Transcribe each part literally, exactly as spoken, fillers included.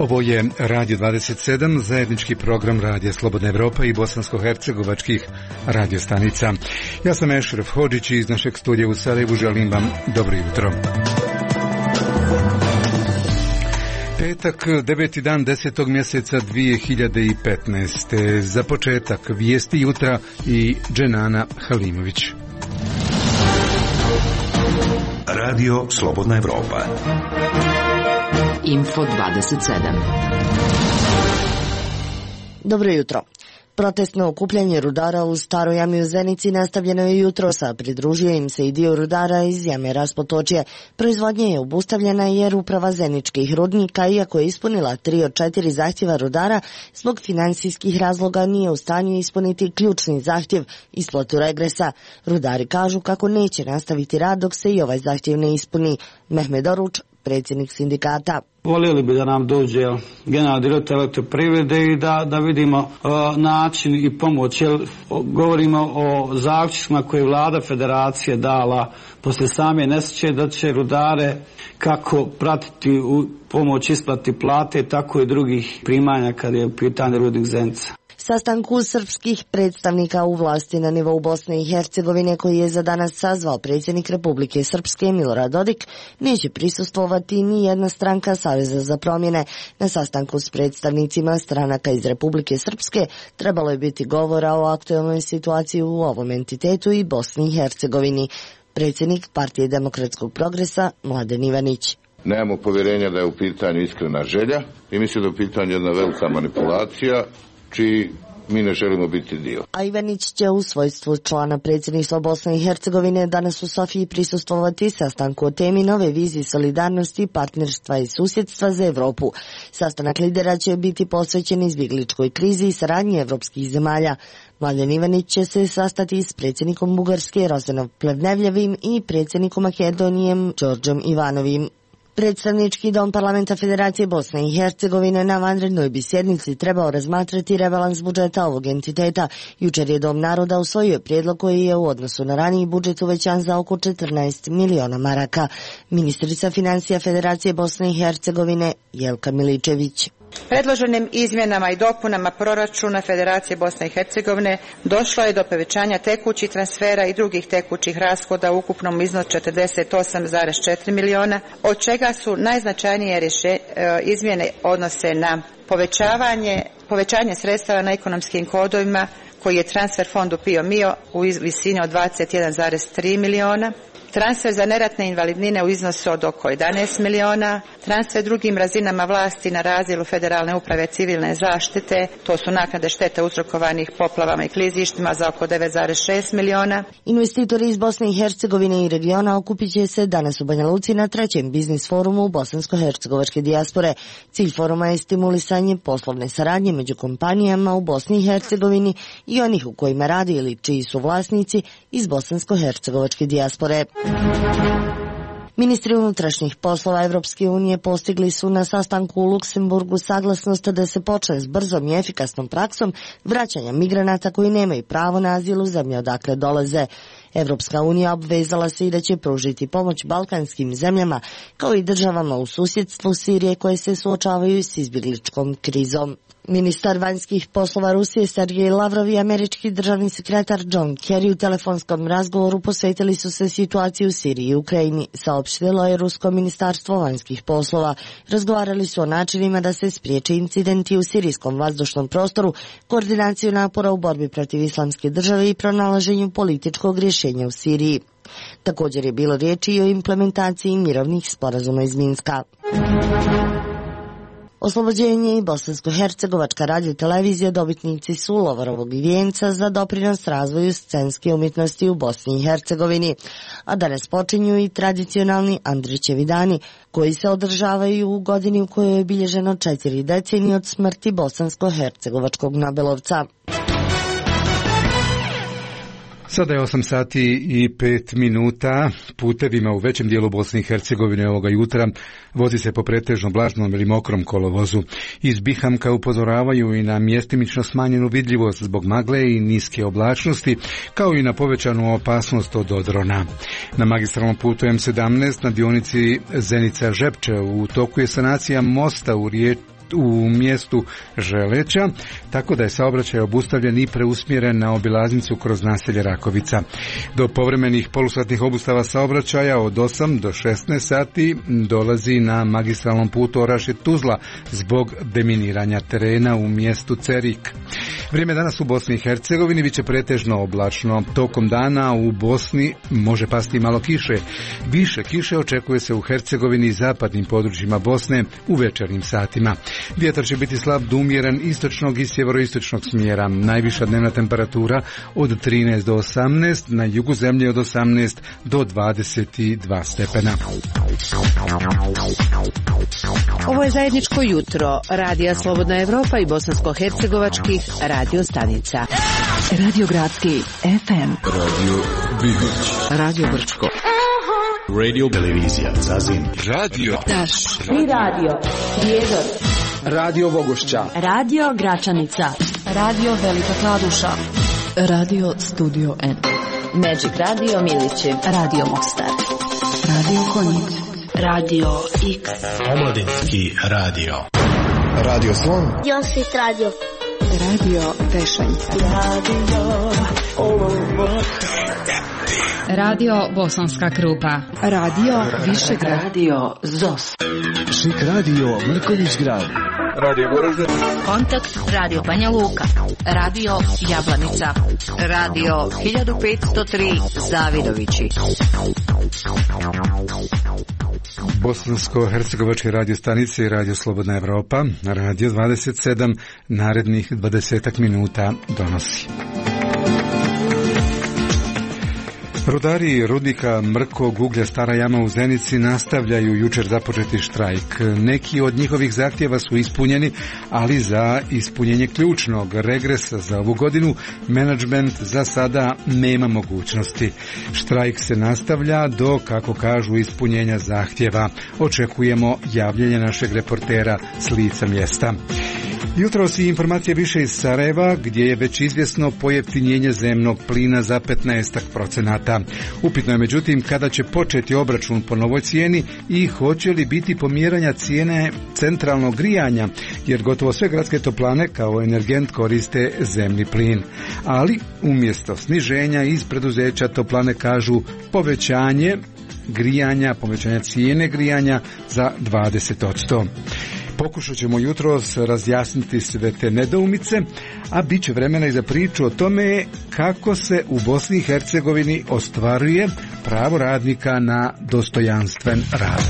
Ovo je Radio dvadeset sedam, zajednički program Radija Slobodna Evropa i bosansko-hercegovačkih radiostanica. Ja sam Ešref Hodžić i iz našeg studija u Sarajevu želim vam dobro jutro. Petak, deveti dan desetog mjeseca dvije hiljade petnaeste. Za početak vijesti jutra i Dženana Halimović. Radio Slobodna Evropa. Info dvadeset sedam. Dobro jutro. Protestno okupljanje rudara u Staroj jami u Zenici nastavljeno je jutros, a pridružio im se i dio rudara iz jame Raspotočje. Proizvodnja je obustavljena jer uprava zeničkih rudnika, iako je ispunila tri od četiri zahtjeva rudara, zbog financijskih razloga nije u stanju ispuniti ključni zahtjev, isplatu regresa. Rudari kažu kako neće nastaviti rad dok se i ovaj zahtjev ne ispuni. Mehmed Oruč, predsjednik sindikata. Voljeli bi da nam dođe generalni direktor Elektroprivrede i da, da vidimo uh, način i pomoć. Jer govorimo o zaključcima koje je vlada federacije dala posle same nesreće da će rudare kako pratiti u pomoć isplati plate, tako i drugih primanja kad je u pitanju rudnik Zenica. Sastanku srpskih predstavnika u vlasti na nivou Bosne i Hercegovine koji je za danas sazvao predsjednik Republike Srpske Milorad Dodik neće prisustvovati ni jedna stranka Saveza za promjene. Na sastanku s predstavnicima stranaka iz Republike Srpske trebalo je biti govora o aktualnoj situaciji u ovom entitetu i Bosni i Hercegovini. Predsjednik Partije demokratskog progresa Mladen Ivanić. Nemamo povjerenja da je u pitanju iskrena želja i mislim da je u pitanju jedna velika manipulacija čiji mi ne želimo biti dio. A Ivanić će u svojstvu člana predsjedništva Bosne i Hercegovine danas u Sofiji prisustvovati sastanku o temi nove vizije solidarnosti, partnerstva i susjedstva za Evropu. Sastanak lidera će biti posvećen izbjegličkoj krizi i saradnji evropskih zemalja. Mladen Ivanić će se sastati s predsjednikom Bugarske Rosenov Plevnevljevim i predsjednikom Makedonijem Đorđom Ivanovim. Predstavnički dom Parlamenta Federacije Bosne i Hercegovine na vanrednoj bi sjednici trebao razmatrati rebalans budžeta ovog entiteta. Jučer je Dom naroda usvojio prijedlog koji je u odnosu na raniji budžet uvećan za oko četrnaest miliona maraka. Ministrica financija Federacije Bosne i Hercegovine Jelka Miličević. Predloženim izmjenama i dopunama proračuna Federacije Bosne i Hercegovine došlo je do povećanja tekućih transfera i drugih tekućih rashoda u ukupnom iznosu četrdeset osam zarez četiri miliona, od čega su najznačajnije rješe, izmjene odnose na povećavanje, povećanje sredstava na ekonomskim kodovima koji je transfer fondu PIO MIO u visini od dvadeset jedan zarez tri miliona, transfer za neratne invalidnine u iznosu od oko jedanaest miliona, transfer drugim razinama vlasti na razdjelu Federalne uprave civilne zaštite, to su naknade štete uzrokovanih poplavama i klizištima za oko devet zarez šest miliona. Investitori iz Bosne i Hercegovine i regiona okupit će se danas u Banja Luci na trećem biznis forumu bosansko-hercegovačke dijaspore. Cilj foruma je stimulisanje poslovne saradnje među kompanijama u Bosni i Hercegovini i onih u kojima radi ili čiji su vlasnici iz bosansko-hercegovačke dijaspore. Ministri unutrašnjih poslova Evropske unije postigli su na sastanku u Luksemburgu saglasnost da se počne s brzom i efikasnom praksom vraćanja migranata koji nemaju pravo na azil u zemlje odakle dolaze. Evropska unija obvezala se i da će pružiti pomoć balkanskim zemljama kao i državama u susjedstvu Sirije koje se suočavaju s izbjegličkom krizom. Ministar vanjskih poslova Rusije Sergej Lavrov i američki državni sekretar John Kerry u telefonskom razgovoru posvetili su se situaciji u Siriji i Ukrajini, saopštilo je Rusko ministarstvo vanjskih poslova. Razgovarali su o načinima da se spriječe incidenti u sirijskom vazdušnom prostoru, koordinaciju napora u borbi protiv islamske države i pronalaženju političkog rješenja u Siriji. Također je bilo riječi i o implementaciji mirovnih sporazuma iz Minska. Oslobođenje i Bosansko-hercegovačka radiotelevizija dobitnici su Lovarovog vijenca za doprinos razvoju scenske umjetnosti u Bosni i Hercegovini, a danas počinju i tradicionalni Andrićevi dani koji se održavaju u godini u kojoj je obilježeno četiri decenije od smrti bosansko-hercegovačkog nobelovca. Sada je osam sati i pet minuta. Putevima u većem dijelu Bosne i Hercegovine ovoga jutra vozi se po pretežno vlažnom ili mokrom kolovozu. Iz Bihamka upozoravaju i na mjestimično smanjenu vidljivost zbog magle i niske oblačnosti, kao i na povećanu opasnost od odrona. Na magistralnom putu em sedamnaest na dionici Zenica-Žepče u toku je sanacija mosta u riječi u mjestu Želeća, tako da je saobraćaj obustavljen i preusmjeren na obilaznicu kroz naselje Rakovica. Do povremenih polusatnih obustava saobraćaja od osam do šesnaest sati dolazi na magistralnom putu Orašje-Tuzla zbog deminiranja terena u mjestu Cerik. Vrijeme danas u Bosni i Hercegovini biće pretežno oblačno. Tokom dana u Bosni može pasti malo kiše. Više kiše očekuje se u Hercegovini i zapadnim područjima Bosne u večernjim satima. Vjetar će biti slab do umjeren istočnog i sjeveroistočnog smjera. Najviša dnevna temperatura od trinaest do osamnaest, na jugu zemlje od osamnaest do dvadeset dva stepena. Ovo je zajedničko jutro Radija Slobodna Evropa i bosansko-hercegovačkih radio stanica. Radio Gradski F M, Radio Bihoć, Radio Brčko, Radio Televizija Zazin, Radio Daš, i Radio Prijedor, Radio Bogošća, Radio Gračanica, Radio Velika Kladuša, Radio Studio N, Magic Radio Milići, Radio Mostar, Radio Konjic, Radio X, Omladinski radio, Radio Slon, Josit Radio, Radio Vešanja, Radio Olovo, Radio Bosanska Krupa, Radio Višegrad, Radio Zos, Šik Radio Mrkonjić Grad, Radio Goražde, Kontakt Radio Banja Luka, Radio Jablanica, Radio hiljadu petsto tri Zavidovići. Bosansko-hercegovačke radio stanice i Radio Slobodna Evropa, Radio dvadeset sedam, narednih dvadesetak minuta donosi. Rudari rudnika Mrkog uglja Stara Jama u Zenici nastavljaju jučer započeti štrajk. Neki od njihovih zahtjeva su ispunjeni, ali za ispunjenje ključnog regresa za ovu godinu menadžment za sada nema mogućnosti. Štrajk se nastavlja do, kako kažu, ispunjenja zahtjeva. Očekujemo javljanje našeg reportera s lica mjesta. Jutros i informacije više iz Sarajeva, gdje je već izvjesno pojeftinjenje zemnog plina za petnaest procenata. Upitno je međutim kada će početi obračun po novoj cijeni i hoće li biti pomjeranja cijene centralnog grijanja, jer gotovo sve gradske toplane kao energent koriste zemni plin. Ali umjesto sniženja iz preduzeća toplane kažu povećanje grijanja, povećanje cijene grijanja za dvadeset posto. Pokušat ćemo jutros razjasniti sve te nedoumice, a bit će vremena i za priču o tome kako se u Bosni i Hercegovini ostvaruje pravo radnika na dostojanstven rad.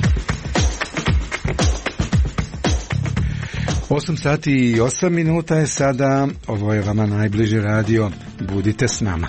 osam sati i osam minuta je sada, ovo je vama najbliži radio, budite s nama.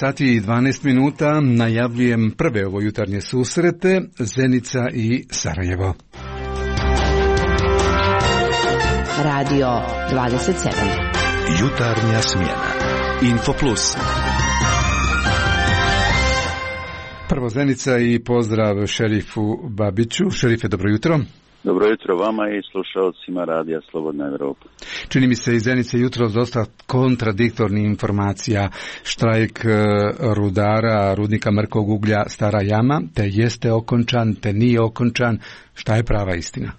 sati i dvanaest minuta, najavljujem prve ovo jutarnje susrete, Zenica i Sarajevo. Radio dvadeset sedam. Jutarnja smjena. Infoplus. Prvo Zenica i pozdrav šerifu Babiću. Šerife, dobro jutro. Dobro jutro vama i slušalcima Radija Slobodna Evropa. Čini mi se iz Zenice jutro dosta kontradiktornih informacija. Štrajk rudara, rudnika mrkog uglja Stara Jama, te jeste okončan, te nije okončan. Šta je prava istina?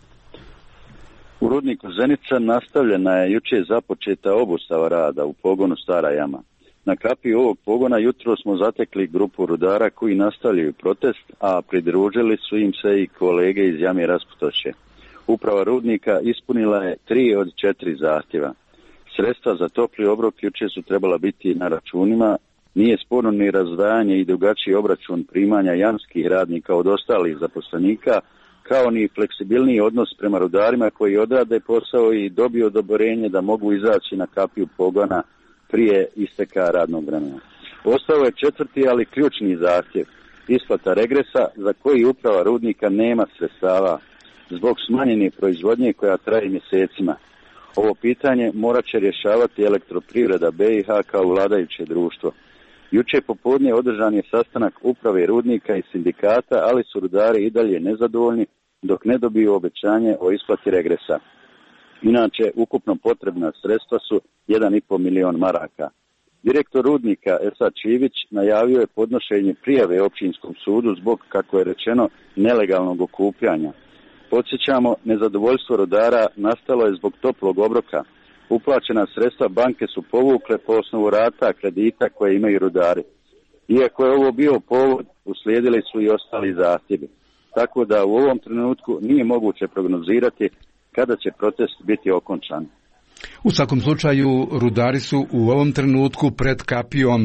U rudniku Zenica nastavljena je juče započeta obustava rada u pogonu Stara Jama. Na kapiju ovog pogona jutro smo zatekli grupu rudara koji nastavljaju protest, a pridružili su im se i kolege iz Jame Rasputoše. Uprava rudnika ispunila je tri od četiri zahtjeva. Sredstva za topli obrok juče su trebala biti na računima, nije sporno ni razdvajanje i drugačiji obračun primanja jamskih radnika od ostalih zaposlenika, kao ni fleksibilniji odnos prema rudarima koji odrade posao i dobiju odobrenje da mogu izaći na kapiju pogona prije isteka radnog vremena. Ostao je četvrti, ali ključni zahtjev, isplata regresa za koji uprava rudnika nema sredstava zbog smanjene proizvodnje koja traje mjesecima. Ovo pitanje morat će rješavati Elektroprivreda B i H kao vladajuće društvo. Juče popodne održan je sastanak uprave rudnika i sindikata, ali su rudari i dalje nezadovoljni dok ne dobiju obećanje o isplati regresa. Inače, ukupno potrebna sredstva su jedan i pol milion maraka. Direktor rudnika Esad Čivić najavio je podnošenje prijave općinskom sudu zbog, kako je rečeno, nelegalnog okupljanja. Podsjećamo, nezadovoljstvo rudara nastalo je zbog toplog obroka. Uplaćena sredstva banke su povukle po osnovu rata kredita koje imaju rudari. Iako je ovo bio povod, uslijedili su i ostali zahtjevi. Tako da u ovom trenutku nije moguće prognozirati kada će protest biti okončan. U svakom slučaju, rudari su u ovom trenutku pred kapijom e,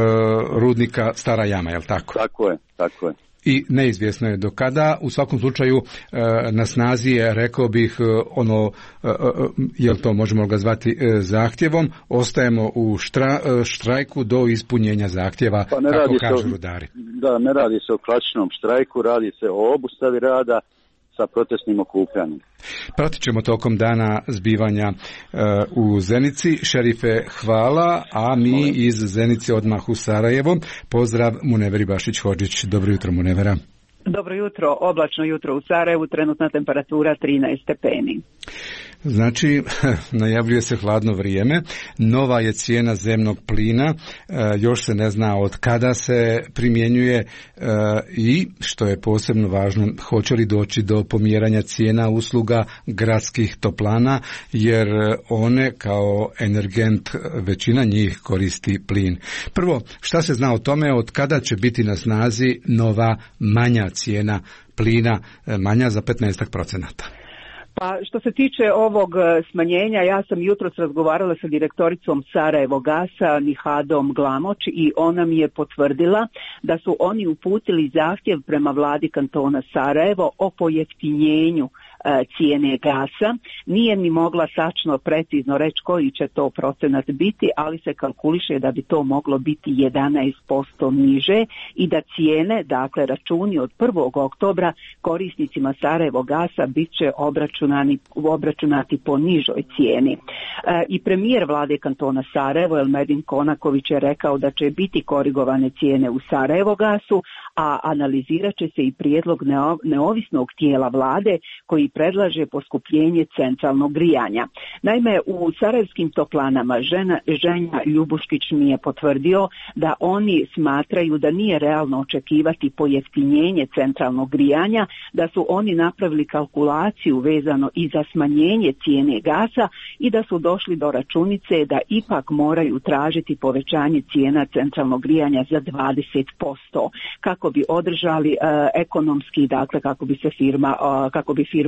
rudnika Stara Jama, je li tako? Tako je, tako je. I neizvjesno je do kada. U svakom slučaju e, na snazi je, rekao bih, ono, e, jel to možemo ga zvati e, zahtjevom, ostajemo u štra, štrajku do ispunjenja zahtjeva, pa kako kažu o, rudari. Da, ne radi se o klasičnom štrajku, radi se o obustavi rada sa protestnim okupljanjem. Pratit ćemo tokom dana zbivanja e, u Zenici. Šerife, hvala, a mi iz Zenice odmah u Sarajevo. Pozdrav Muneveri Bašić-Hodžić. Dobro jutro, Munevera. Dobro jutro, oblačno jutro u Sarajevu, trenutna temperatura trinaest stepeni. Znači, najavljuje se hladno vrijeme, nova je cijena zemnog plina, još se ne zna od kada se primjenjuje i, što je posebno važno, hoće li doći do pomjeranja cijena usluga gradskih toplana, jer one kao energent, većina njih koristi plin. Prvo, šta se zna o tome, od kada će biti na snazi nova manja cijena plina, manja za petnaest procenata? Pa što se tiče ovog smanjenja, ja sam jutros razgovarala sa direktoricom Sarajevo Gasa, Nihadom Glamoč, i ona mi je potvrdila da su oni uputili zahtjev prema vladi kantona Sarajevo o pojeftinjenju cijene gasa. Nije mi mogla tačno precizno reći koji će to procenat biti, ali se kalkuliše da bi to moglo biti jedanaest posto niže i da cijene, dakle računi od prvog oktobra korisnicima Sarajevo Gasa bit će obračunani, obračunati po nižoj cijeni. E, I premijer vlade kantona Sarajevo, Elmedin Konaković, je rekao da će biti korigovane cijene u Sarajevo Gasu, a analizirat će se i prijedlog neovisnog tijela vlade koji predlaže poskupljenje centralnog grijanja. Naime, u sarajevskim toplanama žena, Ženja Ljubuškić mi je potvrdio da oni smatraju da nije realno očekivati pojeftinjenje centralnog grijanja, da su oni napravili kalkulaciju vezano i za smanjenje cijene gasa i da su došli do računice da ipak moraju tražiti povećanje cijena centralnog grijanja za dvadeset posto kako bi održali uh, ekonomski, dakle kako bi se firma, uh, kako bi firma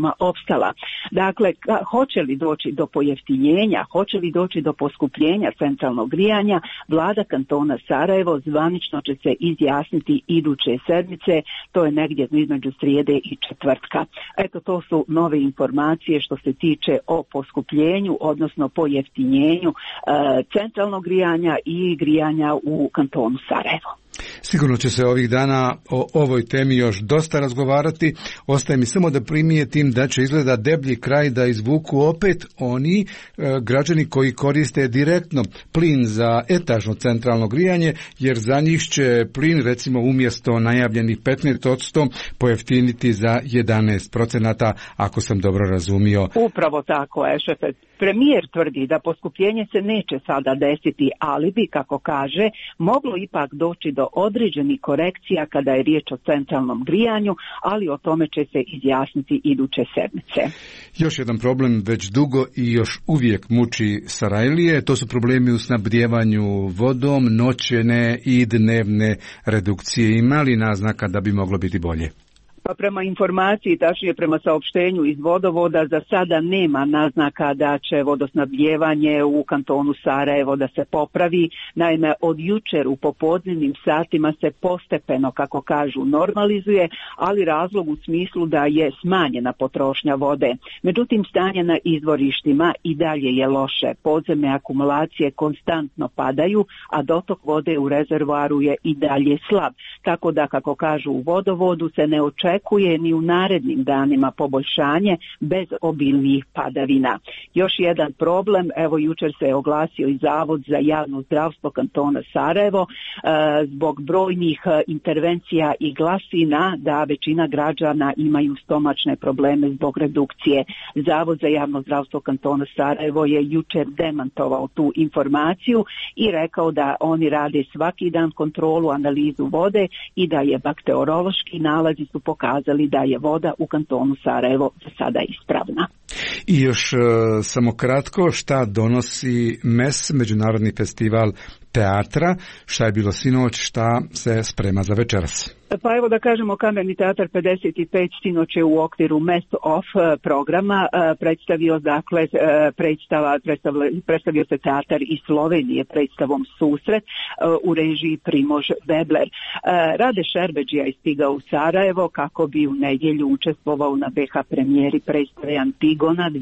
sama opstala. Dakle, ka, hoće li doći do pojeftinjenja, hoće li doći do poskupljenja centralnog grijanja, vlada kantona Sarajevo zvanično će se izjasniti iduće sedmice, to je negdje između srijede i četvrtka. Eto, to su nove informacije što se tiče o poskupljenju, odnosno pojeftinjenju e, centralnog grijanja i grijanja u kantonu Sarajevo. Sigurno će se ovih dana o ovoj temi još dosta razgovarati. Ostaje mi samo da primijetim da će izgleda deblji kraj da izvuku opet oni e, građani koji koriste direktno plin za etažno centralno grijanje, jer za njih će plin recimo umjesto najavljenih petnaest posto pojeftiniti za jedanaest procenata, ako sam dobro razumio. Upravo tako, Ešefe. Premijer tvrdi da poskupljenje se neće sada desiti, ali bi, kako kaže, moglo ipak doći do određenih korekcija kada je riječ o centralnom grijanju, ali o tome će se izjasniti iduće sedmice. Još jedan problem već dugo i još uvijek muči Sarajlije, to su problemi u snabdijevanju vodom, noćene i dnevne redukcije. Ima li naznaka da bi moglo biti bolje? Pa prema informaciji, tačnije prema saopštenju iz vodovoda, za sada nema naznaka da će vodosnabdijevanje u kantonu Sarajevo da se popravi. Naime, od jučer u popodnevnim satima se postepeno, kako kažu, normalizuje, ali razlog u smislu da je smanjena potrošnja vode. Međutim, stanje na izvorištima i dalje je loše. Podzemne akumulacije konstantno padaju, a dotok vode u rezervoaru je i dalje slab. Tako da, kako kažu u vodovodu, se ne očekuje očekuje ni u narednim danima poboljšanje bez obilnijih padavina. Još jedan problem, evo jučer se je oglasio i Zavod za javno zdravstvo kantona Sarajevo e, zbog brojnih intervencija i glasina da većina građana imaju stomačne probleme zbog redukcije. Zavod za javno zdravstvo kantona Sarajevo je jučer demantovao tu informaciju i rekao da oni rade svaki dan kontrolu, analizu vode i da je bakteriološki nalazi su pokazali da je voda u kantonu Sarajevo za sada ispravna. I još uh, samo kratko, šta donosi M E S, Međunarodni festival teatra, šta je bilo sinoć, šta se sprema za večeras? Pa evo da kažemo, Kamerni teatar pedeset pet sinoć je u okviru Mest of programa predstavio, dakle, predstava, predstavio, predstavio se teatar iz Slovenije predstavom Susret u režiji Primož Webler. Rade Šerbedžija je stigao u Sarajevo kako bi u nedjelju učestvovao na B H premijeri predstave Antigona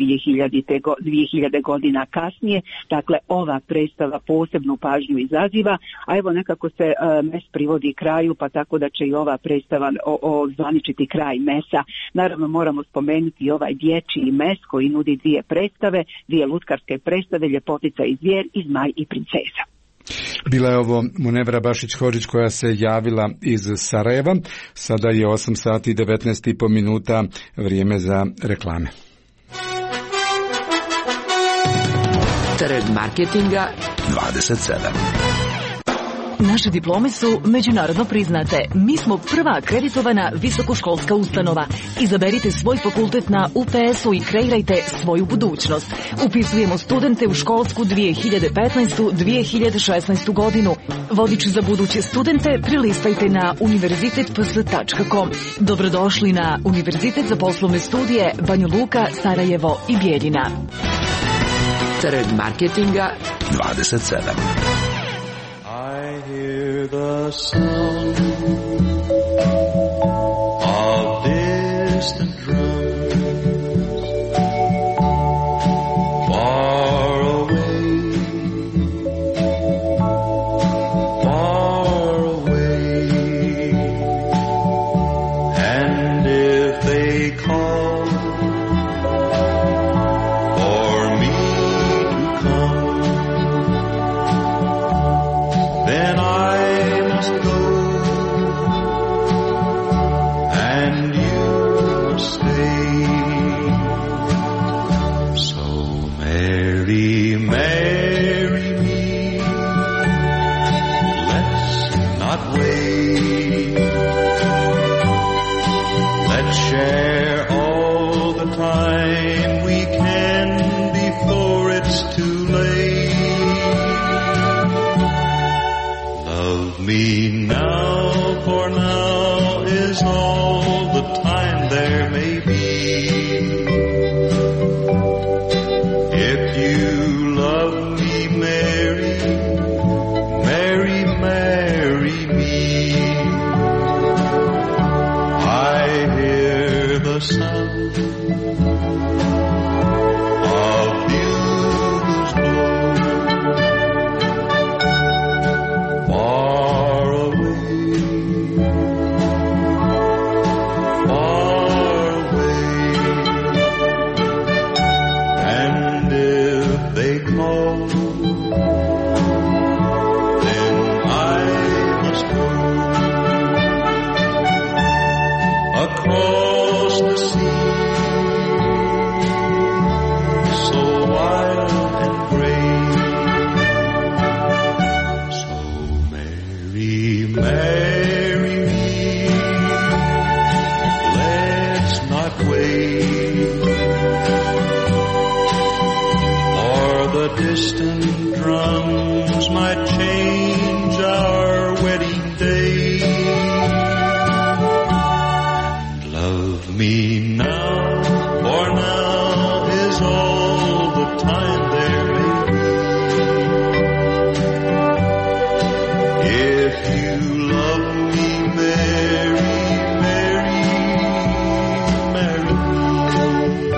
dvije hiljade godina kasnije. Dakle, ova predstava posebnu pažnju izaziva, a evo nekako se Mes privodi kraju, pa tako da će i ova predstava ozvaničiti kraj Mesa. Naravno moramo spomenuti i ovaj dječji Mes koji nudi dvije predstave, dvije lutkarske predstave, Ljepotica i zvijer i Zmaj i princeza. Bila je ovo Munevra Bašić-Hodžić koja se javila iz Sarajeva. Sada je osam sati i devetnaest i po minuta, vrijeme za reklame. Trg marketinga dvadeset sedam. Naše diplome su međunarodno priznate. Mi smo prva akreditovana visokoškolska ustanova. Izaberite svoj fakultet na U P S-u i kreirajte svoju budućnost. Upisujemo studente u školsku dvije hiljade petnaestu dvije hiljade šesnaestu godinu. Vodič za buduće studente prilistajte na univerzitet p s tačka com. Dobrodošli na Univerzitet za poslovne studije Banja Luka, Sarajevo i Bijeljina. Trg marketinga dvadeset sedam. I hear the sound of distant drums far away, far away, and if they call for me to come, then I must go, and you must stay. love me, Mary, Mary, marry me. I hear the sound of bugles blow far away, far away, and if they call, then I must go across the sea, so wild and gray. So Mary, marry me, let's not wait for the distant drums might change our wedding day. Love me now, for now is all the time there may be. If you love me, Mary, Mary, marry me.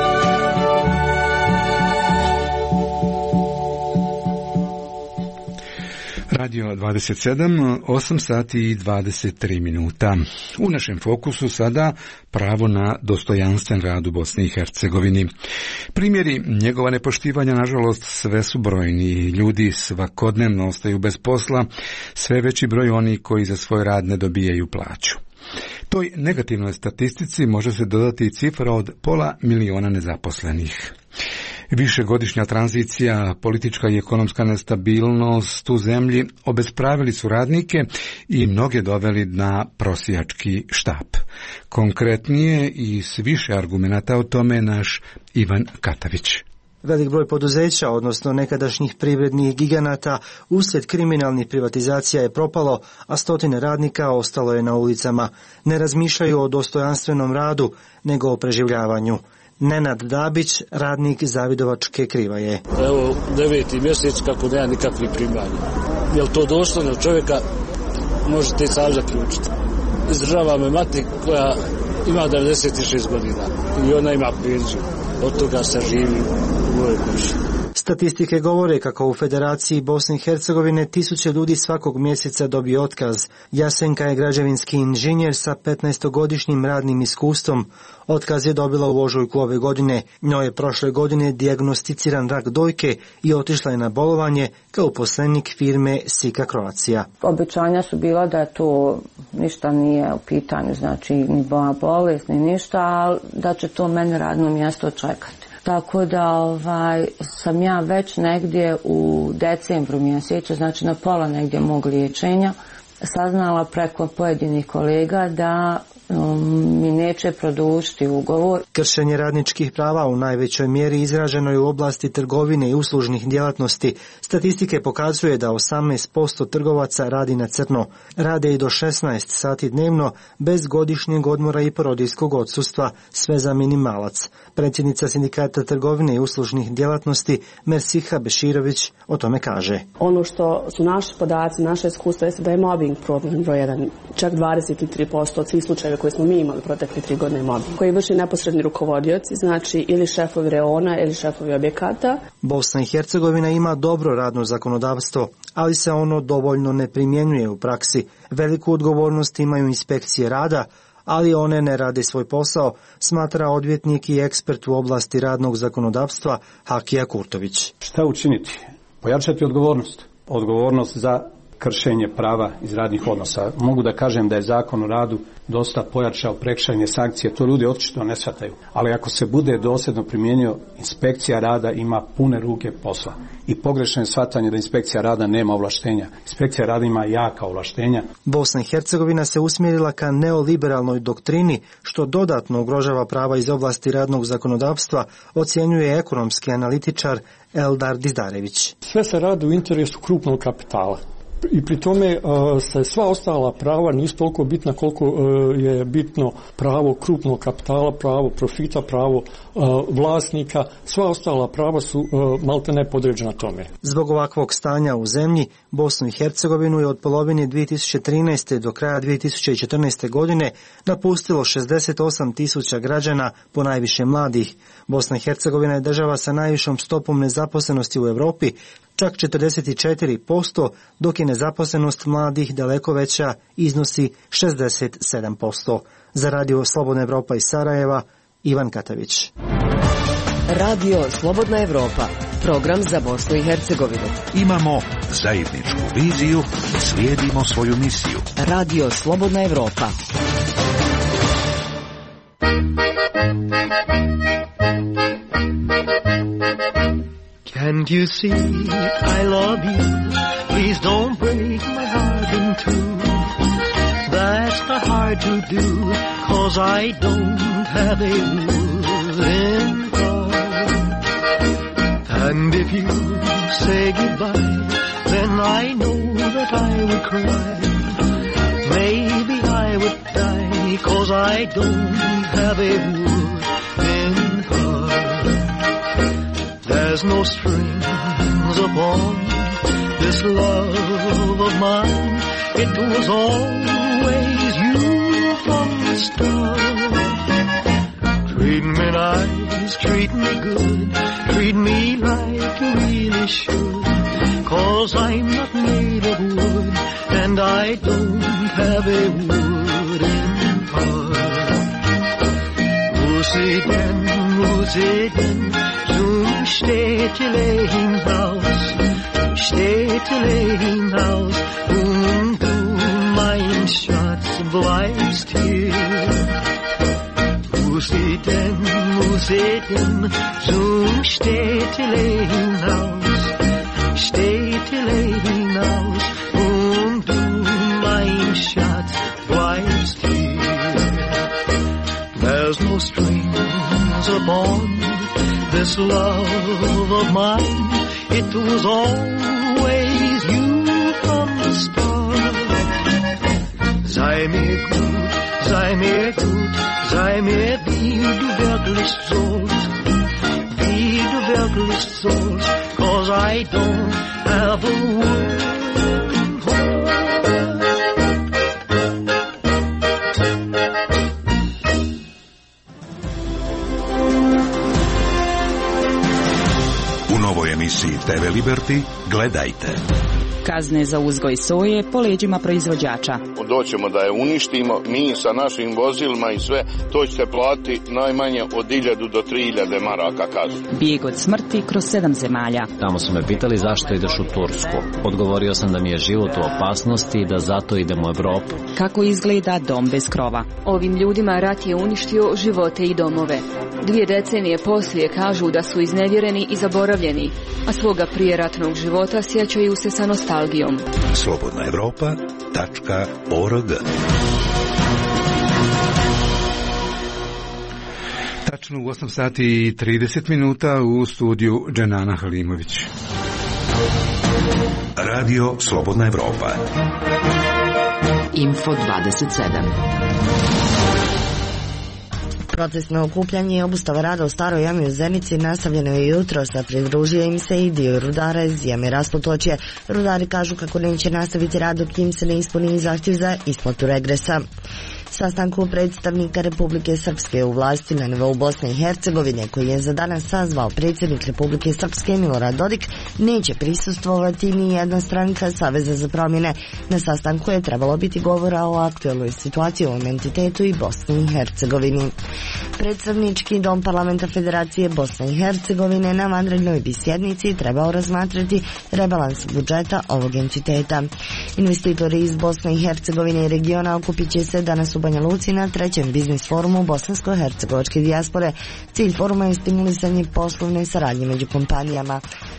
Radio dvadeset sedam, osam sati i dvadeset tri minuta. U našem fokusu sada pravo na dostojanstven rad u Bosni i Hercegovini. Primjeri njegova nepoštivanja, nažalost, sve su brojni. Ljudi svakodnevno ostaju bez posla, sve veći broj oni koji za svoj rad ne dobijaju plaću. Toj negativnoj statistici može se dodati i cifra od pola miliona nezaposlenih. Višegodišnja tranzicija, politička i ekonomska nestabilnost u zemlji obespravili su radnike i mnoge doveli na prosjački štap. Konkretnije i s više argumenata o tome naš Ivan Katavić. Velik broj poduzeća, odnosno nekadašnjih privrednih giganata, uslijed kriminalnih privatizacija je propalo, a stotine radnika ostalo je na ulicama. Ne razmišljaju o dostojanstvenom radu, nego o preživljavanju. Nenad Dabić, radnik Zavidovačke Krivaje. Evo deveti mjesec kako nema nikakvih primanja. Jel to dostojno čovjeka, možete sam zaključiti. Izdržava me mati koja ima devedeset šest godina i ona ima penziju. Od toga se živi u ovoj kući. Statistike govore kako u Federaciji Bosne i Hercegovine tisuće ljudi svakog mjeseca dobije otkaz. Jasenka je građevinski inženjer sa petnaestogodišnjim radnim iskustvom. Otkaz je dobila u ožujku ove godine. Njoj je prošle godine dijagnosticiran rak dojke i otišla je na bolovanje kao uposlenik firme Sika Croatia. Obećanja su bila da to ništa nije u pitanju, znači ni bolest, ni ništa, ali da će to meni radno mjesto čekati. Tako da ovaj, sam ja već negdje u decembru mjesecu, znači na pola negdje mog liječenja, saznala preko pojedinih kolega da um, mi neće produžiti ugovor. Kršenje radničkih prava u najvećoj mjeri izraženo je u oblasti trgovine i uslužnih djelatnosti. Statistike pokazuje da osamnaest posto trgovaca radi na crno. Rade i do šesnaest sati dnevno, bez godišnjeg odmora i porodiljskog odsustva, sve za minimalac. Predsjednica Sindikata trgovine i uslužnih djelatnosti Mersiha Beširović o tome kaže. Ono što su naši podaci, naše iskustva jeste da je mobbing problem broj jedan. Čak dvadeset tri posto od svih slučajeva koje smo mi imali protekle tri godine mobbing. Koji vrši neposredni rukovodioci, znači ili šefovi reona ili šefovi objekata. Bosna i Hercegovina ima dobro radno zakonodavstvo, ali se ono dovoljno ne primjenjuje u praksi. Veliku odgovornost imaju inspekcije rada, ali one ne rade svoj posao, smatra odvjetnik i ekspert u oblasti radnog zakonodavstva Hakija Kurtović. Šta učiniti? Pojačati odgovornost. Odgovornost za kršenje prava iz radnih odnosa. Mogu da kažem da je Zakon o radu dosta pojačao prekršajne sankcije, to ljudi očito ne shvataju. Ali ako se bude dosljedno primijenio, inspekcija rada ima pune ruke posla. I pogrešno je shvatanje da inspekcija rada nema ovlaštenja. Inspekcija rada ima jaka ovlaštenja. Bosna i Hercegovina se usmjerila ka neoliberalnoj doktrini, što dodatno ugrožava prava iz oblasti radnog zakonodavstva, ocjenjuje ekonomski analitičar Eldar Dizdarević. Sve se radi u interesu krupnog kapitala. i pri tome se sva ostala prava nisu toliko bitna koliko je bitno pravo krupnog kapitala, pravo profita, pravo vlasnika, sva ostala prava su maltene podređena tome. Zbog ovakvog stanja u zemlji, Bosnu i Hercegovinu je od polovine dvije tisuće trinaeste do kraja dvije tisuće četrnaeste godine napustilo šezdeset osam tisuća građana, ponajviše mladih. Bosna i Hercegovina je država sa najvišom stopom nezaposlenosti u Europi, čak četrdeset četiri posto, dok je nezaposlenost mladih daleko veća, iznosi šezdeset sedam posto. Za Radio Slobodna Evropa iz Sarajeva, Ivan Katavić. Radio Slobodna Evropa, program za Bosnu i Hercegovinu. Imamo zajedničku viziju, slijedimo svoju misiju. Radio Slobodna Evropa. Can't you see I love you? Please don't break my heart in two. That's not hard to do, 'cause I don't have a wooden heart. And if you say goodbye, then I know that I would cry. Maybe I would die, 'cause I don't have a wooden heart. There's no strings upon this love of mine. It was always you from the start. Treat me nice, treat me good, treat me like you really should. 'Cause I'm not made of wood, and I don't have a wooden heart. Muss ich denn, muss ich denn zum Städtelein-Haus, Städtelein-Haus, und du, mein Schatz, bleibst hier. Muss ich denn, muss ich denn zum Städtelein-Haus, Städtelein-Haus, und du, mein Schatz, bleibst hier. There's no strings upon this love of mine. It was always you from the start. Sei mir gut, sei mir gut, sei mir wie du wirklich sollst, wie du wirklich sollst, 'cause I don't have a word. U novoj emisiji T V Liberty gledajte. Kazne za uzgoj soje po leđima proizvođača. Doćemo da je uništimo, mi sa našim vozilima i sve, to ćete platiti najmanje od hiljadu do tri hiljade maraka kaznu. Bijeg od smrti kroz sedam zemalja. Tamo su me pitali zašto ideš u Tursku. Odgovorio sam da mi je život u opasnosti i da zato idem u Evropu. Kako izgleda dom bez krova? Ovim ljudima rat je uništio živote i domove. Dvije decenije poslije kažu da su iznevjereni i zaboravljeni, a svoga prijeratnog života sjećaju se sa nostalgijom. Slobodna Evropa tačka org. Tačno u osam sati i trideset minuta u studiju Dženana Halimović. Radio Slobodna Evropa. Info dvadeset sedam. Protestno okupljanje i obustava rada u Staroj jami u Zenici nastavljeno je jutros, a pridružio im se i dio rudara iz jame Raspotočje. Rudari kažu kako neće nastaviti rad dok im se ne ispuni zahtjev za isplatu regresa. Sastanku predstavnika Republike Srpske u vlasti na nivou Bosne i Hercegovine, koji je za danas sazvao predsjednik Republike Srpske Milorad Dodik, neće prisustvovati ni jedna stranka Saveza za promjene. Na sastanku je trebalo biti govora o aktuelnoj situaciji u ovom entitetu i Bosni i Hercegovini. Predstavnički dom parlamenta Federacije Bosne i Hercegovine na vanrednoj bi sjednici trebao razmatrati rebalans budžeta ovog entiteta. Investitori iz Bosne i Hercegovine i regiona okupit će se danas u Banja Luci na trećem biznis forumu bosansko-hercegovačke dijaspore. Cilj foruma je stimulisanje poslovne saradnje među kompanijama.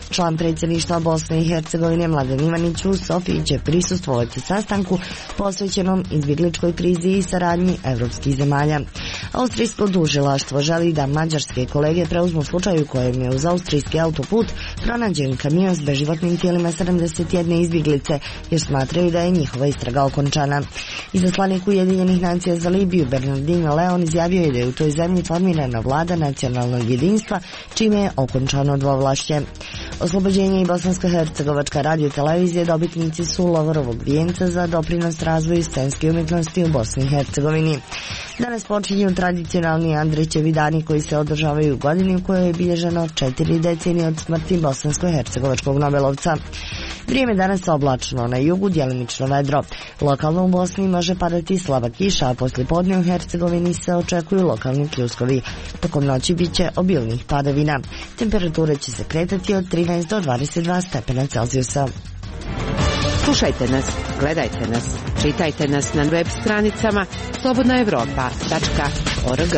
Član predsjedništva Bosne i Hercegovine Mladen Ivanić u Sofiji će prisustvovati sastanku posvećenom izbjegličkoj krizi i saradnji evropskih zemalja. Austrijsko tužilaštvo želi da mađarske kolege preuzmu slučaj u kojem je uz austrijski autoput pronađen kamion s beživotnim tijelima sedamdeset jedne izbjeglice, jer smatraju da je njihova istraga okončana. Izaslanik Ujedinjenih nacija za Libiju Bernardino Leon izjavio je da je u toj zemlji formirana vlada nacionalnog jedinstva, čime je okončano dvovlašće. Oslobođenje i Bosansko-hercegovačka radiotelevizija dobitnici su Lovorovog vijenca za doprinos razvoju scenske umjetnosti u Bosni i Hercegovini. Danas počinju tradicionalni Andrićevi dani koji se održavaju u godini u kojoj je bilježeno četiri decenije od smrti bosansko-hercegovačkog nobelovca. Vrijeme danas oblačno, na jugu djelimično vedro. Lokalno u Bosni može padati slaba kiša, a poslije podne u Hercegovini se očekuju lokalni pljuskovi. Tokom noći bit će obilnih padavina. Temperature će se kretati od trinaest do dvadeset dva stepena Celzijusa. Slušajte nas, gledajte nas, čitajte nas na web stranicama slobodna evropa tačka org.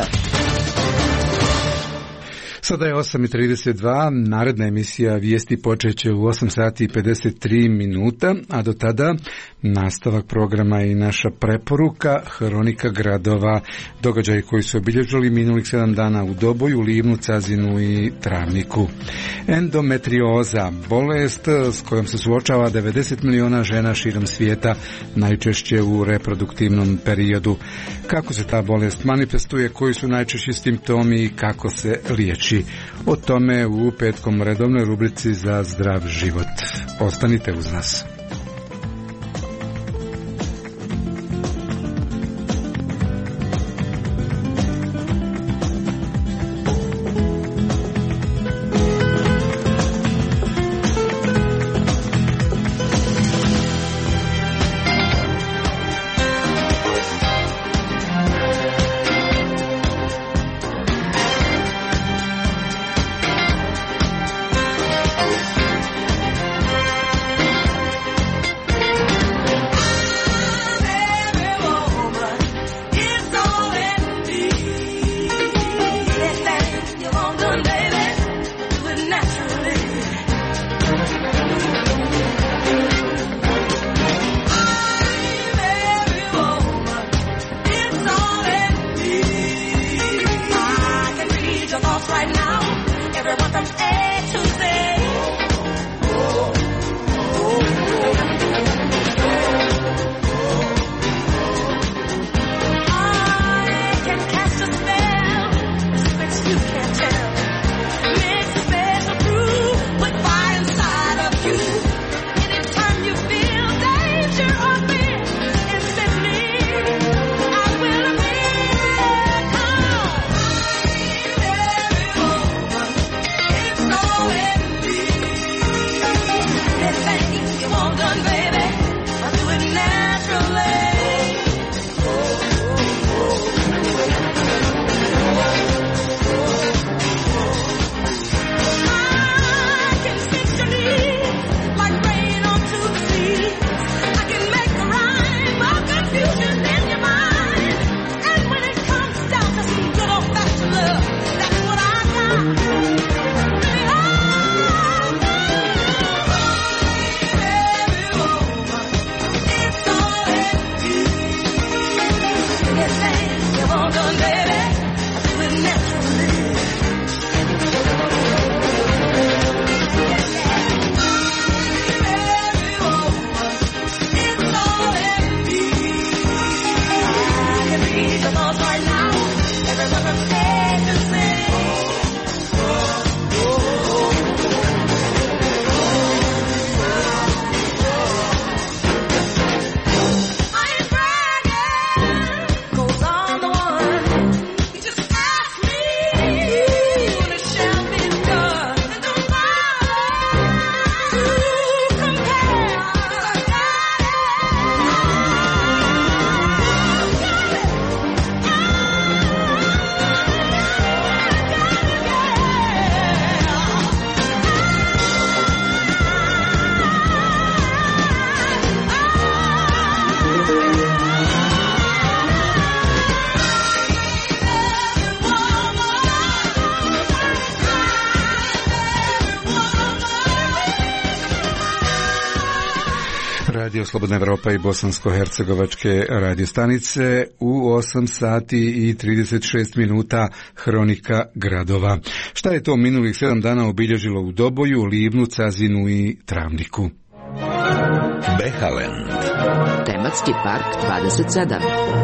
Sada je osam i trideset dva, naredna emisija Vijesti počeće u osam sati i pedeset tri minuta, a do tada nastavak programa i naša preporuka Hronika gradova, događaji koji su obilježili minulih sedam dana u Doboju, Livnu, Cazinu i Travniku. Endometrioza, bolest s kojom se suočava devedeset miliona žena širom svijeta, najčešće u reproduktivnom periodu. Kako se ta bolest manifestuje, koji su najčešći simptomi i kako se liječi? O tome u petkom redovnoj rubrici za zdrav život. Ostanite uz nas. Radio Slobodna Evropa i bosansko-hercegovačke radio stanice u osam sati i trideset šest minuta hronika gradova. Šta je to minulih sedam dana obilježilo u Doboju, Livnu, Cazinu i Travniku? Behaland. Tematski park dvadeset sedam.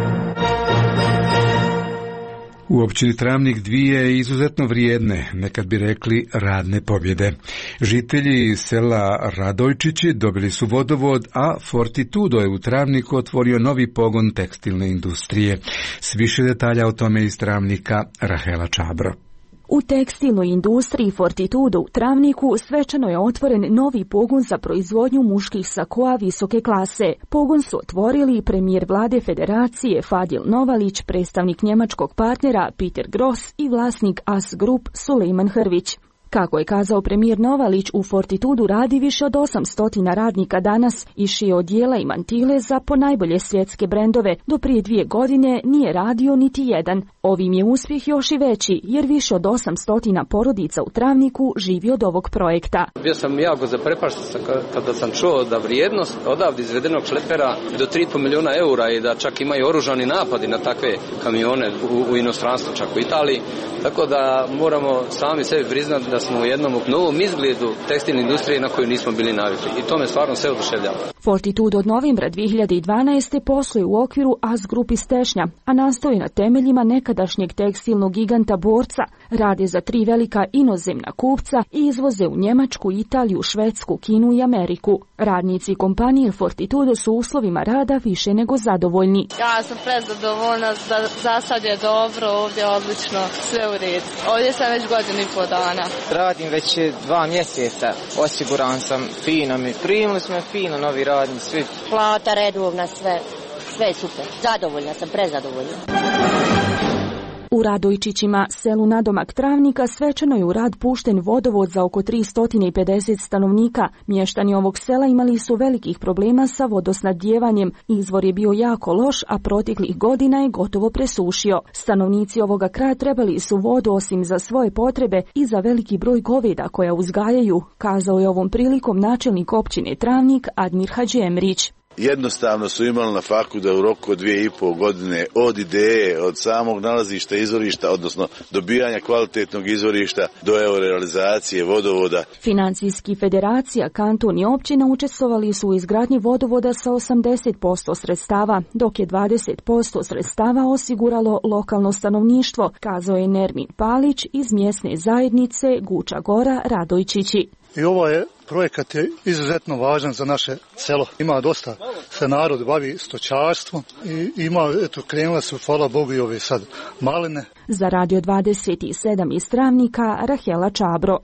U općini Travnik dvije izuzetno vrijedne, nekad bi rekli radne pobjede. Žitelji sela Radojčići dobili su vodovod, a Fortitudo je u Travniku otvorio novi pogon tekstilne industrije. S više detalja o tome iz Travnika Rahela Čabro. U tekstilnoj industriji Fortitudo u Travniku svečano je otvoren novi pogon za proizvodnju muških sakoa visoke klase. Pogon su otvorili premijer vlade Federacije Fadil Novalić, predstavnik njemačkog partnera Peter Gross i vlasnik A S Group Sulejman Hrvić. Kako je kazao premijer Novalić, u Fortitudu radi više od osamsto radnika danas i šije odijela i mantile za ponajbolje svjetske brendove. Do prije dvije godine nije radio niti jedan. Ovim je uspjeh još i veći, jer više od osamsto porodica u Travniku živi od ovog projekta. Bio sam jako zaprepašten kada sam čuo da vrijednost odavde izvedenog šlepera do tri i po milijuna eura i da čak imaju oružani napadi na takve kamione u, u inostranstvu, čak u Italiji. Tako da moramo sami sebi priznati da smo u jednom novom izgledu tekstilne industrije na koju nismo bili navikli. I to me stvarno sve oduševljava. Fortitudo od novembra dvije hiljade dvanaeste posluje u okviru A S Group iz Tešnja, a nastoji na temeljima nekadašnjeg tekstilnog giganta Borca. Rade za tri velika inozemna kupca i izvoze u Njemačku, Italiju, Švedsku, Kinu i Ameriku. Radnici kompanije Fortitudo su uslovima rada više nego zadovoljni. Ja sam prezadovoljna, za, za sad je dobro, ovdje je odlično, sve u redu. Ovdje sam već godinu i pol dana. Radim već dva mjeseca, osiguran sam fino, mi primili smo fino, novi radni, svi. Plata redovna, sve, sve je super. Zadovoljna sam, prezadovoljna. U Radojčićima, selu nadomak Travnika, svečano je u rad pušten vodovod za oko tristo pedeset stanovnika. Mještani ovog sela imali su velikih problema sa vodosnabdijevanjem. Izvor je bio jako loš, a proteklih godina je gotovo presušio. Stanovnici ovoga kraja trebali su vodu osim za svoje potrebe i za veliki broj goveda koja uzgajaju, kazao je ovom prilikom načelnik općine Travnik Admir Hadžiemrić. Jednostavno su imali na faku da u roku od dvije i pol godine od ideje, od samog nalazišta izvorišta, odnosno dobijanja kvalitetnog izvorišta do evo realizacije vodovoda. Financijski federacija, kanton i općina učestvovali su u izgradnji vodovoda sa osamdeset posto sredstava, dok je dvadeset posto sredstava osiguralo lokalno stanovništvo, kazao je Nermin Palić iz mjesne zajednice Guča Gora Radojčići. I ovo je projekat je izuzetno važan za naše selo. Ima dosta se narod bavi stočarstvom i ima, eto, krenula su, hvala Bogu, i ove sad maline. Za Radio dvadeset sedam iz Travnika, Rahela Čabro.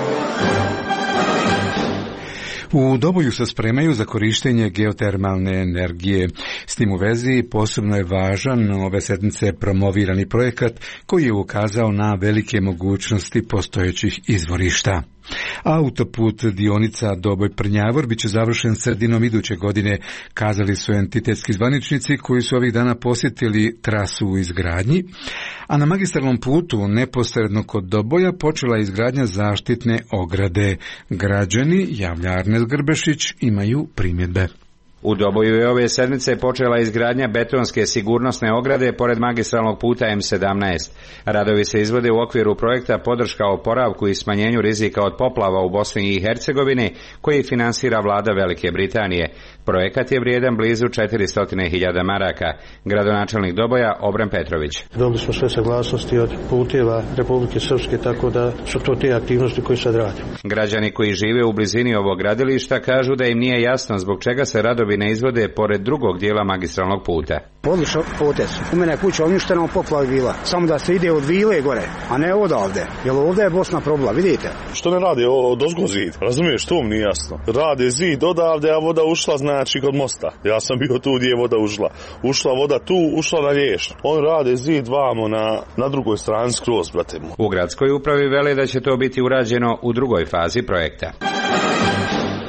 U Doboju se spremaju za korištenje geotermalne energije. S tim u vezi posebno je važan ove sedmice promovirani projekat koji je ukazao na velike mogućnosti postojećih izvorišta. Autoput dionica Doboj-Prnjavor bit će završen sredinom iduće godine, kazali su entitetski zvaničnici koji su ovih dana posjetili trasu u izgradnji, a na magistralnom putu neposredno kod Doboja počela je izgradnja zaštitne ograde. Građani, javlja Arnes Grbešić, imaju primjedbe. U Doboju je ove sedmice počela izgradnja betonske sigurnosne ograde pored magistralnog puta M sedamnaest. Radovi se izvode u okviru projekta Podrška oporavku i smanjenju rizika od poplava u Bosni i Hercegovini, koji finansira vlada Velike Britanije. Projekat je vrijedan blizu četiristo hiljada maraka. Gradonačelnik Doboja Obran Petrović. Dobili smo sve saglasnosti od puteva Republike Srpske, tako da su to te aktivnosti koje sad rade. Građani koji žive u blizini ovog gradilišta kažu da im nije jasno zbog čega se radovi ne izvode pored drugog dijela magistralnog puta. Odlično potez. U mene je kuća uništena, poplava bila. Samo da se ide od vile gore, a ne odavde. Jer ovdje je Bosna probila, vidite. Što ne radi od ozgo zid? Razumiješ, to mi nije jasno. Rade zid odavde, a voda ušla znači kod mosta. Ja sam bio tu gdje je voda ušla. Ušla voda tu, ušla na Lješ. On rade zid vamo na, na drugoj strani skroz, brate mu. U gradskoj upravi vele da će to biti urađeno u drugoj fazi projekta.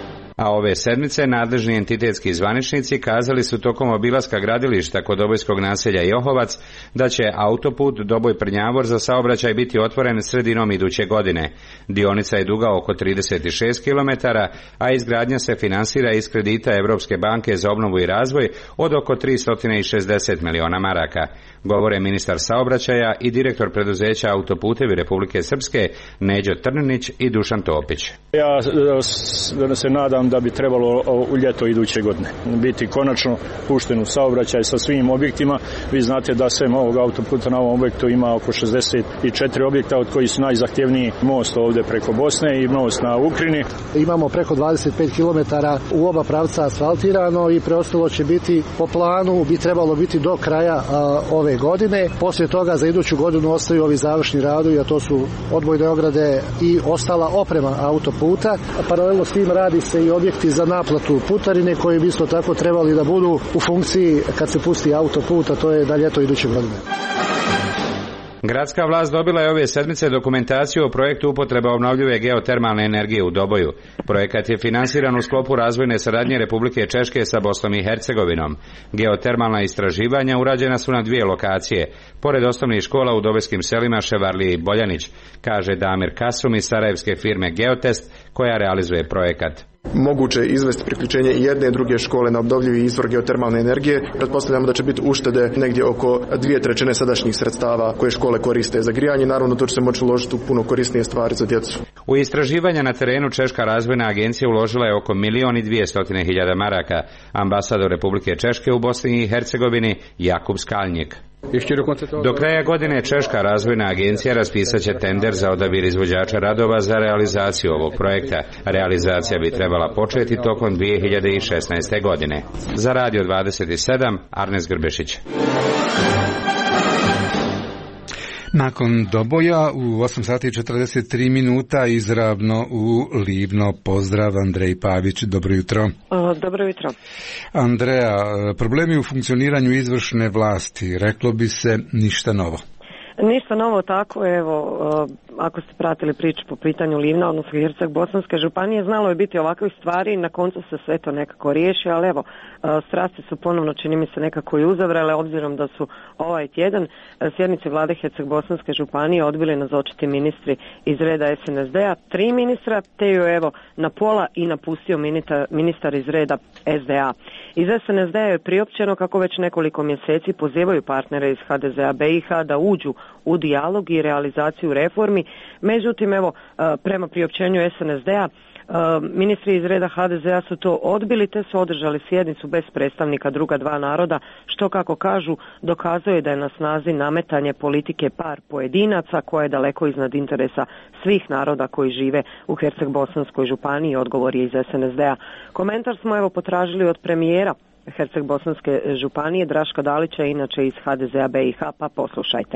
A ove sedmice nadležni entitetski zvaničnici kazali su tokom obilaska gradilišta kod Dobojskog naselja Johovac da će autoput Doboj-Prnjavor za saobraćaj biti otvoren sredinom iduće godine. Dionica je duga oko trideset šest kilometara, a izgradnja se finansira iz kredita Europske banke za obnovu i razvoj od oko tristo šezdeset miliona maraka. Govore ministar saobraćaja i direktor preduzeća Autoputevi Republike Srpske Neđo Trninić i Dušan Topić. Ja se nadam da bi trebalo u ljeto iduće godine biti konačno pušten u saobraćaj sa svim objektima. Vi znate da sem ovog autoputa na ovom objektu ima oko šezdeset četiri objekta, od kojih su najzahtjevniji most ovdje preko Bosne i most na Ukrini. Imamo preko dvadeset pet kilometara u oba pravca asfaltirano i preostalo će biti po planu, bi trebalo biti do kraja a, ove godine. Poslije toga za iduću godinu ostaju ovi završni radovi, a to su odbojne ograde i ostala oprema autoputa. A paralelno s tim radi se i objekti za naplatu putarine koji bi isto tako trebali da budu u funkciji kad se pusti autoput, a to je da ljeto iduće godine. Gradska vlast dobila je ove sedmice dokumentaciju o projektu upotrebe obnovljive geotermalne energije u Doboju. Projekat je finansiran u sklopu razvojne saradnje Republike Češke sa Bosnom i Hercegovinom. Geotermalna istraživanja urađena su na dvije lokacije, pored osnovnih škola u dobojskim selima Ševarlije i Boljanić, kaže Damir Kasum iz sarajevske firme Geotest koja realizuje projekat. Moguće je izvesti priključenje i jedne i druge škole na obnovljivi izvor geotermalne energije. Pretpostavljamo da će biti uštede negdje oko dvije trećine sadašnjih sredstava koje škole koriste za grijanje. Naravno, to će se moći uložiti u puno korisnije stvari za djecu. U istraživanja na terenu Češka razvojna agencija uložila je oko milijon i dvijestotine hiljada maraka. Ambasador Republike Češke u Bosni i Hercegovini Jakub Skalnjik. Do kraja godine Češka razvojna agencija raspisat će tender za odabir izvođača radova za realizaciju ovog projekta. Realizacija bi trebala početi tokom dvije hiljade šesnaeste. godine. Za Radio dvadeset sedam, Arnes Grbešić. Nakon Doboja u osam sati i četrdeset tri minuta izravno u Livno. Pozdrav, Andrej Pavić, dobro jutro. O, dobro jutro. Andreja, problemi u funkcioniranju izvršne vlasti, reklo bi se ništa novo. Ništa novo, tako evo, ako ste pratili priču po pitanju Livna, odnosno Herceg-Bosanske županije, znalo je biti ovakvih stvari, na koncu se sve to nekako riješi, ali evo, strasti su ponovno, čini mi se, nekako i uzavrele, obzirom da su ovaj tjedan sjednice vlade Herceg-Bosanske županije odbili nazočiti ministri iz reda es en es de a, tri ministra, te ju evo na pola i napustio ministar, ministar iz reda es de a. Iz es en es de a je priopćeno kako već nekoliko mjeseci pozivaju partnere iz ha de ze a be i ha da uđu u dijalog i realizaciju reformi. Međutim, evo, prema priopćenju es en es de a, ministri iz reda ha de ze a su to odbili, te su održali sjednicu bez predstavnika druga dva naroda, što, kako kažu, dokazuje da je na snazi nametanje politike par pojedinaca koja je daleko iznad interesa svih naroda koji žive u Herceg-Bosanskoj županiji. Odgovor je iz es en es de a. Komentar smo evo potražili od premijera Herceg-Bosanske županije Draška Dalića, inače iz ha de ze a be i ha, pa poslušajte.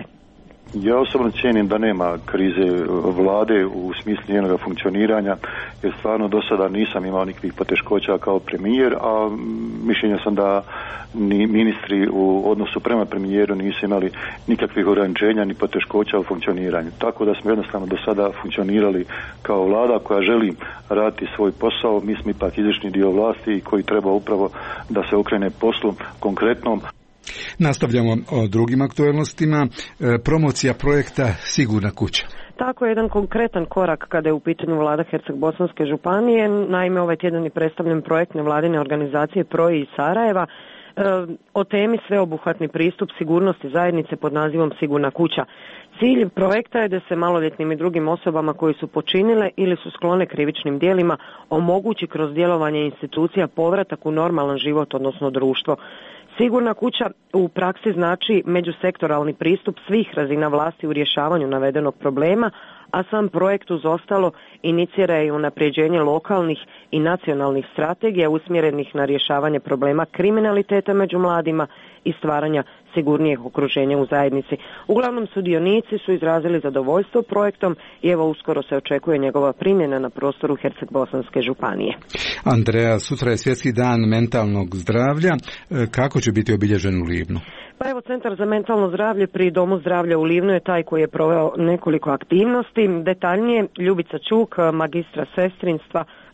Ja osobno cijenim da nema krize vlade u smislu njenog funkcioniranja, jer stvarno do sada nisam imao nikakvih poteškoća kao premijer, a mišljenja sam da ni ministri u odnosu prema premijeru nisu imali nikakvih ograničenja ni poteškoća u funkcioniranju. Tako da smo jednostavno do sada funkcionirali kao vlada koja želi raditi svoj posao. Mi smo ipak izvršni dio vlasti koji treba upravo da se okrene poslu konkretnom. Nastavljamo o drugim aktualnostima. E, promocija projekta Sigurna kuća. Tako je jedan konkretan korak kada je u pitanju vlada Herceg-Bosanske županije. Naime, ovaj tjedan je predstavljen projekt nevladine organizacije Proji iz Sarajeva e, o temi sveobuhvatni pristup sigurnosti zajednice pod nazivom Sigurna kuća. Cilj projekta je da se maloljetnim i drugim osobama koji su počinile ili su sklone krivičnim djelima omogući kroz djelovanje institucija povratak u normalan život, odnosno društvo. Sigurna kuća u praksi znači međusektoralni pristup svih razina vlasti u rješavanju navedenog problema, a sam projekt uz ostalo inicira i unapređenje lokalnih i nacionalnih strategija usmjerenih na rješavanje problema kriminaliteta među mladima i stvaranja sigurnijeg okruženja u zajednici. Uglavnom, sudionici su izrazili zadovoljstvo projektom i evo uskoro se očekuje njegova primjena na prostoru Herceg-Bosanske županije. Andreja, sutra je svjetski dan mentalnog zdravlja. Kako će biti obilježen u Livnu? Pa evo, Centar za mentalno zdravlje pri Domu zdravlja u Livnu je taj koji je proveo nekoliko aktivnosti. Detaljnije, Ljubica Čuk, magistra sestrinstva,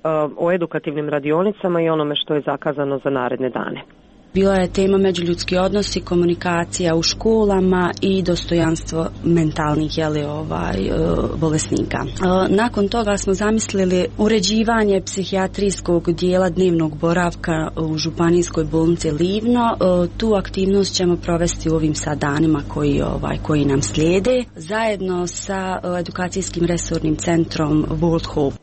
o edukativnim radionicama i onome što je zakazano za naredne dane. Bila je tema međuljudski odnosi, komunikacija u školama i dostojanstvo mentalnih jeli, ovaj, bolesnika. Nakon toga smo zamislili uređivanje psihijatrijskog dijela dnevnog boravka u Županijskoj bolnici Livno. Tu aktivnost ćemo provesti u ovim sad danima koji, ovaj, koji nam slijede, zajedno sa edukacijskim resornim centrom World Hope.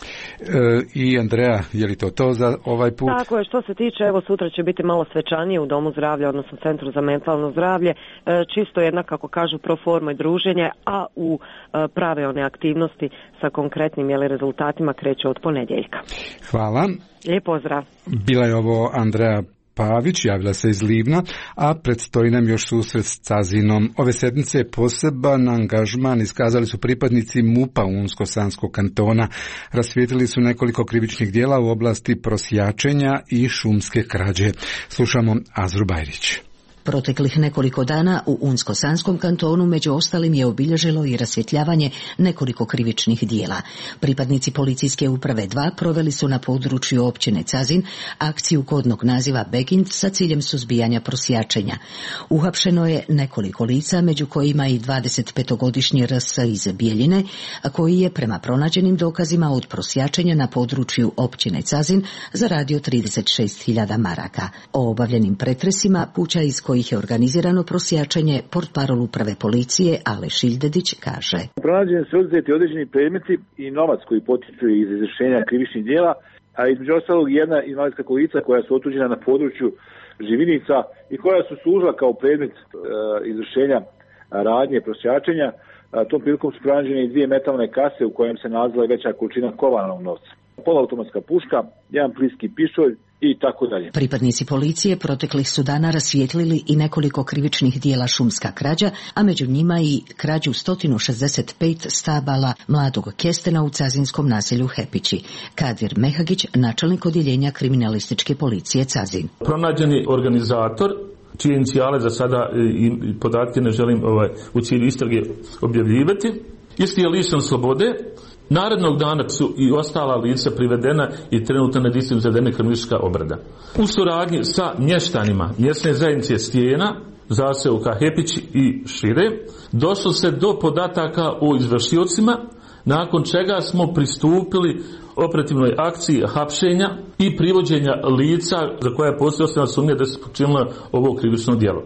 E, I Andreja, je li to to za ovaj put? Tako je, što se tiče, evo sutra će biti malo svečanije u Domu zdravlja, odnosno Centru za mentalno zdravlje, e, čisto jedna, kako kažu, proforma i druženje, a u e, prave one aktivnosti sa konkretnim jeli, rezultatima kreće od ponedjeljka. Hvala. Lijep pozdrav. Bila je ovo Andreja Pavić, javila se iz Livna, a predstoji nam još susret s Cazinom. Ove sedmice poseban angažman iskazali su pripadnici MUP-a Unsko-Sanskog kantona. Rasvijetlili su nekoliko krivičnih djela u oblasti prosjačenja i šumske krađe. Slušamo Azru Bajrić. Proteklih nekoliko dana u Unsko-Sanskom kantonu među ostalim je obilježilo i rasvjetljavanje nekoliko krivičnih dijela. Pripadnici policijske uprave dva proveli su na području općine Cazin akciju kodnog naziva Begint sa ciljem suzbijanja prosjačenja. Uhapšeno je nekoliko lica, među kojima i dvadesetpetogodišnji R S iz Bijeljine, koji je prema pronađenim dokazima od prosjačenja na području općine Cazin zaradio trideset šest hiljada maraka. O obavljenim pretresima puća iz kojih je organizirano prosjačenje, portparol uprave policije Ale Šiljdedić kaže: Pronađeni su oduzeti određeni predmeti i novac koji potiču iz izvršenja krivičnih djela, a između ostalog jedna invalidska kolica koja su otuđena na području Živinica i koja su služila kao predmet e, izvršenja radnje prosjačenja. A, tom prilikom su pronađene i dvije metalne kase u kojem se nalazila veća količina kovanog novca, polautomatska puška, jedan pliski pištolj i tako dalje. Pripadnici policije proteklih su dana rasvijetlili i nekoliko krivičnih dijela šumska krađa, a među njima i krađu sto šezdeset pet stabala mladog kestena u cazinskom naselju Hepići. Kadir Mehagić, načelnik odjeljenja kriminalističke policije Cazin. Pronađeni organizator, čije inicijale za sada i podatke ne želim ovaj, u cilju istrage objavljivati, isti je lišen slobode. Narednog dana su i ostala lica privedena i trenutno na disciplinu izvedena kriminalistička obrada. U suradnji sa mještanima mjesne zajednice Stijena, zaseoka Hepić i šire, došlo se do podataka o izvršiocima, nakon čega smo pristupili operativnoj akciji hapšenja i privođenja lica za koja je postoji osnovna sumnja da se počinilo ovo krivično djelo.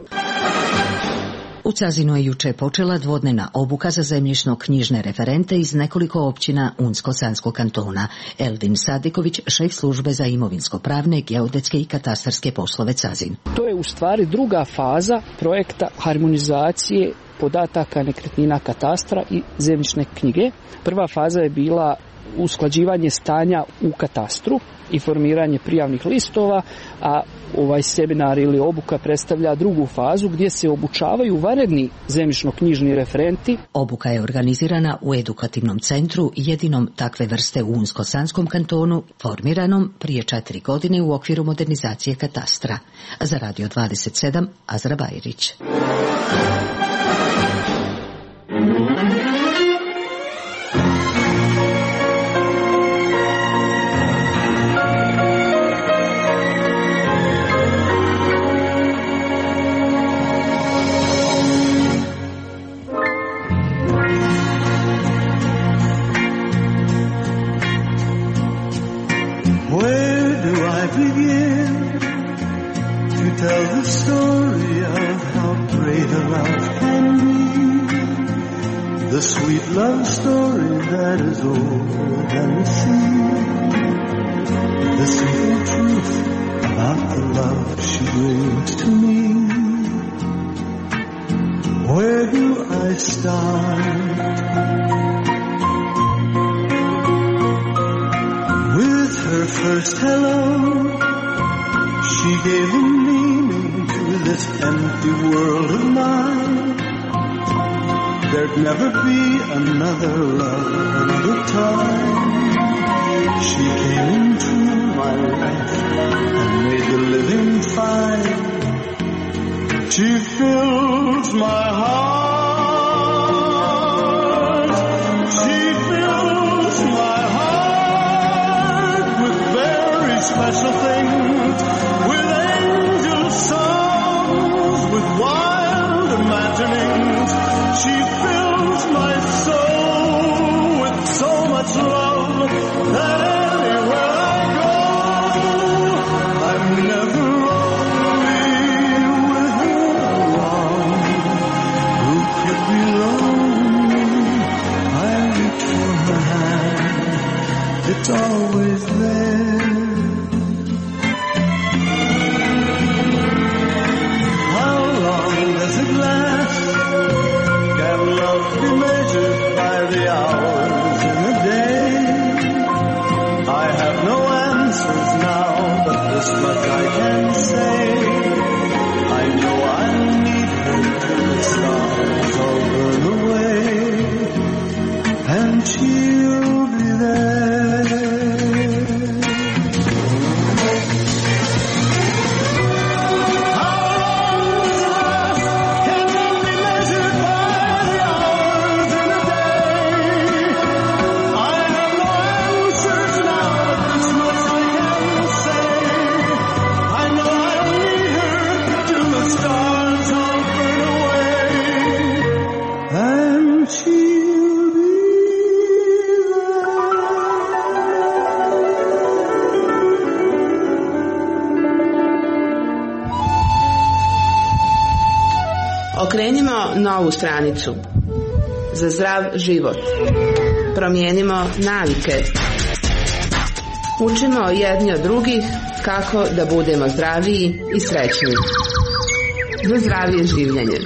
U Cazinu je juče počela dvodnevna obuka za zemljišno-knjižne referente iz nekoliko općina Unsko-Sanskog kantona. Eldin Sadiković, šef službe za imovinsko-pravne, geodetske i katastarske poslove Cazin. To je u stvari druga faza projekta harmonizacije podataka nekretnina katastra i zemljišne knjige. Prva faza je bila usklađivanje stanja u katastru i formiranje prijavnih listova, a ovaj seminar ili obuka predstavlja drugu fazu gdje se obučavaju vanredni zemljišno-knjižni referenti. Obuka je organizirana u edukativnom centru, jedinom takve vrste u Unsko-Sanskom kantonu, formiranom prije četiri godine u okviru modernizacije katastra. Za Radio dvadeset sedam, Azra Bajrić. Tell the story of how great a love can be, the sweet love story that is older than the sea, the simple truth about the love she brings to me. Where do I start? With her first hello, she gave a meaning to this empty world of mine. There'd never be another love, another time. She came into my life and made the living fine. She fills my heart. She fills my heart special things, with angel songs, with wild imaginings. She fills my soul with so much love that anywhere I go, I'm never lonely with her around. Who could be lonely? I reach for her hand, it's always there. How long does it last? Can love be measured by the hours in a day? I have no answers now, but this much I can say. I know I need her till the stars all burn away, and she'll be there. Okrenimo novu stranicu. Za zdrav život. Promijenimo navike. Učimo jedni od drugih kako da budemo zdraviji i srećniji. Za zdravije življenje.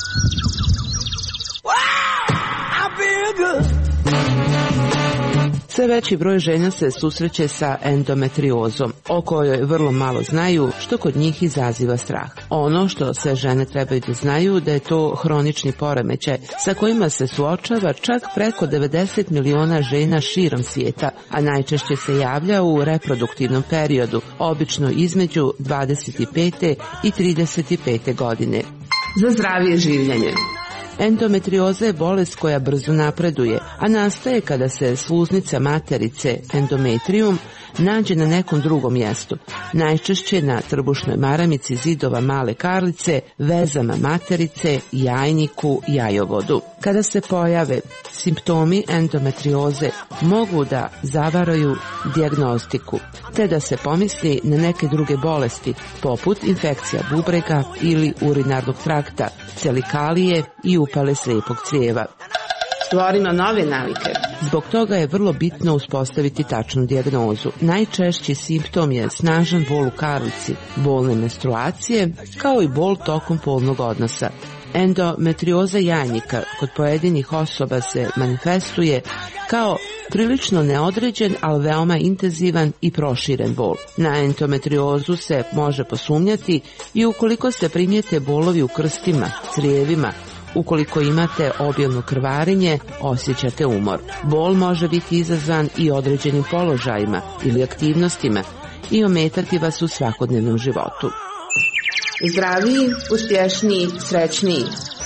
Sve veći broj žena se susreće sa endometriozom, o kojoj vrlo malo znaju, što kod njih izaziva strah. Ono što sve žene trebaju da znaju da je to hronični poremećaj sa kojima se suočava čak preko devedeset miliona žena širom svijeta, a najčešće se javlja u reproduktivnom periodu, obično između dvadeset pete i trideset pete godine. Za zdravije življenje. Endometrioza je bolest koja brzo napreduje, a nastaje kada se sluznica materice, endometrium, nađe na nekom drugom mjestu, najčešće na trbušnoj maramici zidova male karlice, vezama materice, jajniku, jajovodu. Kada se pojave simptomi endometrioze, mogu da zavaraju dijagnostiku, te da se pomisli na neke druge bolesti, poput infekcija bubrega ili urinarnog trakta, celikalije i upale slijepog crijeva. Stvorimo nove navike. Zbog toga je vrlo bitno uspostaviti tačnu dijagnozu. Najčešći simptom je snažan bol u karlici, bolne menstruacije, kao i bol tokom polnog odnosa. Endometrioza jajnika kod pojedinih osoba se manifestuje kao prilično neodređen, ali veoma intenzivan i proširen bol. Na endometriozu se može posumnjati i ukoliko se primijete bolovi u krstima, crijevima, ukoliko imate obilno krvarenje, osjećate umor. Bol može biti izazvan i određenim položajima ili aktivnostima i ometati vas u svakodnevnom životu. Zdraviji, uspješniji, srećniji.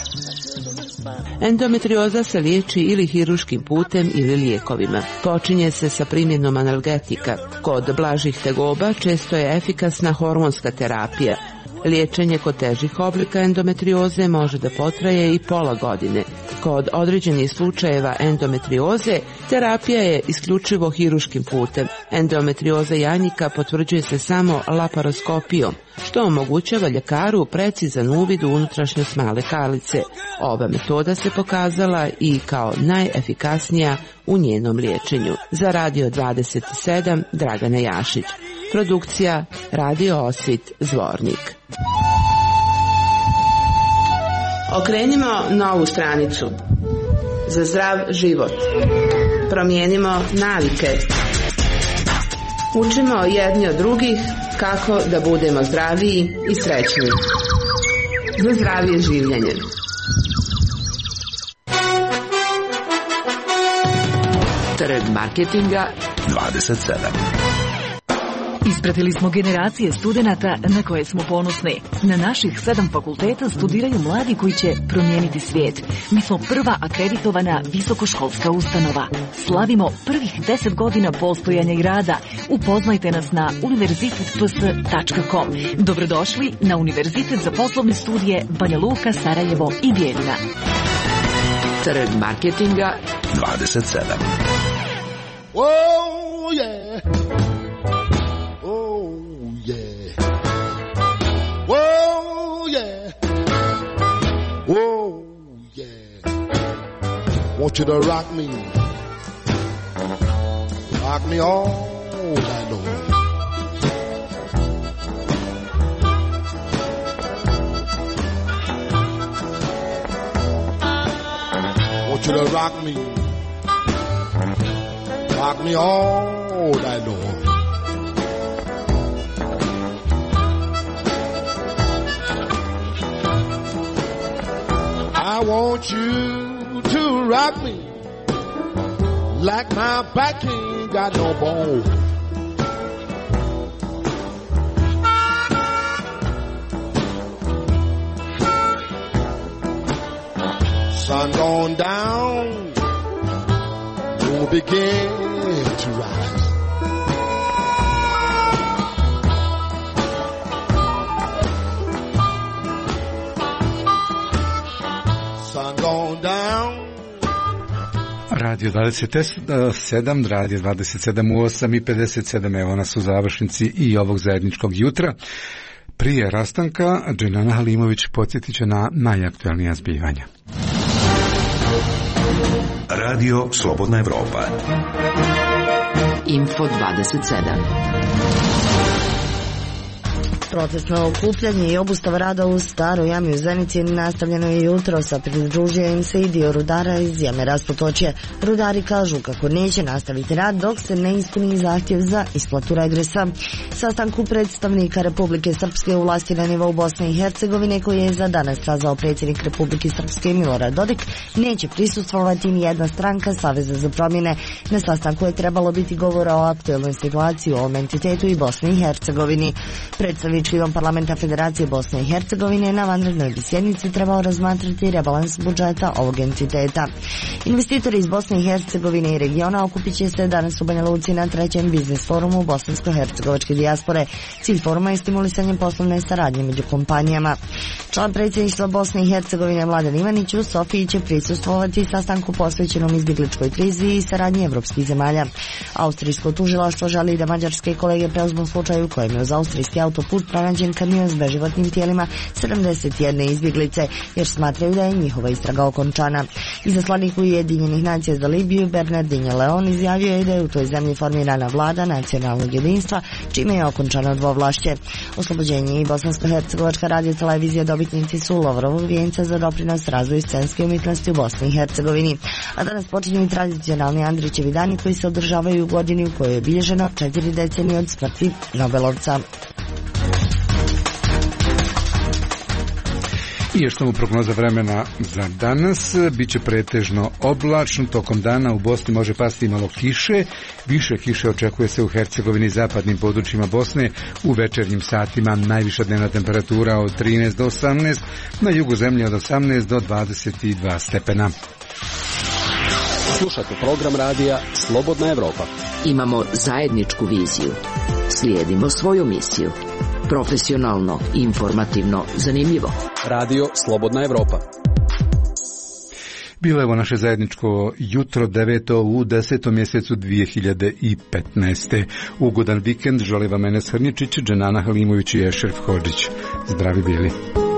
Endometrioza se liječi ili hiruškim putem ili lijekovima. Počinje se sa primjenom analgetika. Kod blažih tegoba često je efikasna hormonska terapija. Liječenje kod težih oblika endometrioze može da potraje i pola godine. Kod određenih slučajeva endometrioze terapija je isključivo hiruškim putem. Endometrioza jajnika potvrđuje se samo laparoskopijom, što omogućava ljekaru precizan uvid u unutrašnjost male karlice. Ova metoda se pokazala i kao najefikasnija u njenom liječenju. Za Radio dvadeset sedam Dragana Jašić. Produkcija Radio Osvit Zvornik. Okrenimo novu stranicu. Za zdrav život. Promijenimo navike. Učimo jedni od drugih kako da budemo zdraviji i srećniji. Za zdravije življenje. Trend marketinga dvadeset sedam. Ispratili smo generacije studenata na koje smo ponosni. Na naših sedam fakulteta studiraju mladi koji će promijeniti svijet. Mi smo prva akreditovana visokoškolska ustanova. Slavimo prvih deset godina postojanja i rada. Upoznajte nas na univerzitet p s tačka com. Dobrodošli na Univerzitet za poslovne studije Banja Luka, Sarajevo i Bijeljina. Trg marketinga dvadeset sedam. Oh yeah. Oh yeah. Oh yeah. Oh yeah. Want you to rock me. Rock me all night long. Want you to rock me. Rock me all night long. I want you to rock me like my back ain't got no bone. Sun going down, moon begin to rise. Sun going down. Radio dvadeset sedam, radio dvadeset sedam u osam i pedeset sedam, evo nas u završnici i ovog zajedničkog jutra. Prije rastanka, Dženana Halimović podsjetit će na najaktualnija zbivanja. Radio Slobodna Evropa. Info dvadeset sedam. Protestno okupljanje i obustava rada u Staroj jami u Zenici nastavljeno je jutro, sa pridružio im se i dio rudara iz jame Raspotočje. Rudari kažu kako neće nastaviti rad dok se ne ispuni zahtjev za isplatu regresa. Sastanku predstavnika Republike Srpske u vlasti na nivou Bosne i Hercegovine, koji je za danas sazvao predsjednik Republike Srpske Milorad Dodik, neće prisustvovati ni jedna stranka Saveza za promjene. Na sastanku je trebalo biti govora o aktuelnoj situaciji u ovom entitetu i Bosni i Hercegovini. Predstavnik Dom parlamenta Federacije Bosne i Hercegovine na vanrednoj bi sjednici trebao razmatrati rebalans budžeta ovog entiteta. Investitori iz Bosne i Hercegovine i regiona okupit će se danas u Banja Luci na trećem biznis forumu bosansko-hercegovačke dijaspore. Cilj foruma je stimulisanje poslovne saradnje među kompanijama. Član predsjedništva Bosne i Hercegovine Mladen Ivanić u Sofiji će prisustvovati sastanku posvećenom izbjegličkoj krizi i saradnji evropskih zemalja. Austrijsko tužilaštvo želi da mađarske kolege preuzmu slučaju u kojem je uz austrijski autoput pronađen kamion s beživotnim tijelima sedamdeset jedne izbjeglice, jer smatraju da je njihova istraga okončana. Izaslanik Ujedinjenih nacija za Libiju Bernardinho Leon izjavio je da je u toj zemlji formirana vlada nacionalnog jedinstva, čime je okončano dvovlašće. Oslobođenje i Bosansko-hercegovačka radio televizija dobitnici su Lovrovog vijenca za doprinos razvoju scenske umjetnosti u Bosni i Hercegovini. A danas počinju i tradicionalni Andrićevi dani koji se održavaju u godini u kojoj je obilježeno četiri decenije od smrti Nobelovca. I još samo prognoza vremena za danas. Biće pretežno oblačno, tokom dana u Bosni može pasti malo kiše. Više kiše očekuje se u Hercegovini i zapadnim područjima Bosne. U večernjim satima najviša dnevna temperatura od trinaest do osamnaest, na jugu zemlje od osamnaest do dvadeset dva stepena. Slušate program radija Slobodna Evropa. Imamo zajedničku viziju. Slijedimo svoju misiju. Profesionalno, informativno, zanimljivo. Radio Slobodna Evropa. Bilo je ovo naše zajedničko jutro, deveto u desetom mjesecu dvije hiljade petnaeste. Ugodan vikend želi vam Enes Hrničić, Dženana Halimović i Ešref Hodžić. Zdravi bili.